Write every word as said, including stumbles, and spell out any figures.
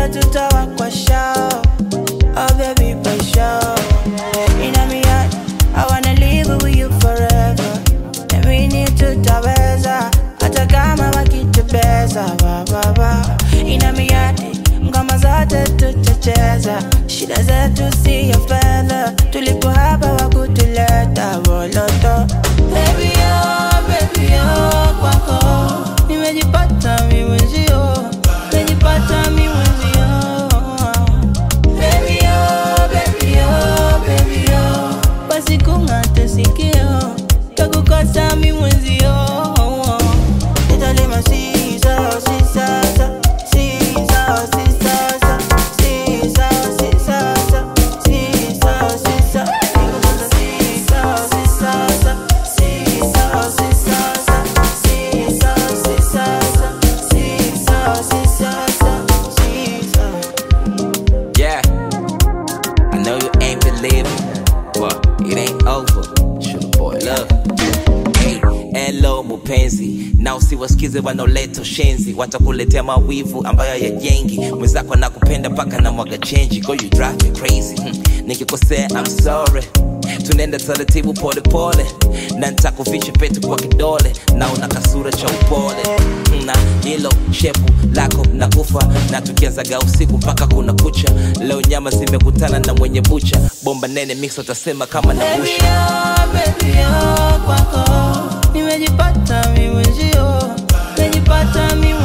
Wote tutawa kwa show. Oh baby for sure. In a me heart, I wanna live with you forever. And we need to taweza. Hata kama wakitubeza ba ba ba. In a me heart, ngoma zote tutacheza. Shida zetu si ya fedha. Tulipo hapa wakutuleta woloto. Baby oh, baby oh, kwako nimejipata mimi mwenzio. Nimejipata mimi mwenzio. Baby oh, baby oh, baby oh, basi kung'ate sikio. Takukosa mimi mwenzio. Nitalima sisa, sisa, sisa, sisa, sisa, sisa, sisa, sisa. Yeah, I know you ain't believing, but it ain't over. Sugar boy, love. Hey, hello mupenzi, na usiwasikize wanaoleta ushenzi. Watakuletea mawivu ambayo yajengi. Mwenzako nakupenda paka na mwaga change. Go you drive me crazy. hmm. Nikikosea I'm sorry. Tunaenda taratibu pole pole, na nitakuficha pete kwa kidole. Na una kasura cha upole, na hilo shepu lako nakufa. Na tukianzaga usiku mpaka kuna kucha. Leo nyama zimekutana na mwenye bucha. Bomba nene mix utasema kama na busha. Baby oh, baby oh, kwako nimejipata mimi mwenzio. Nimejipata mimi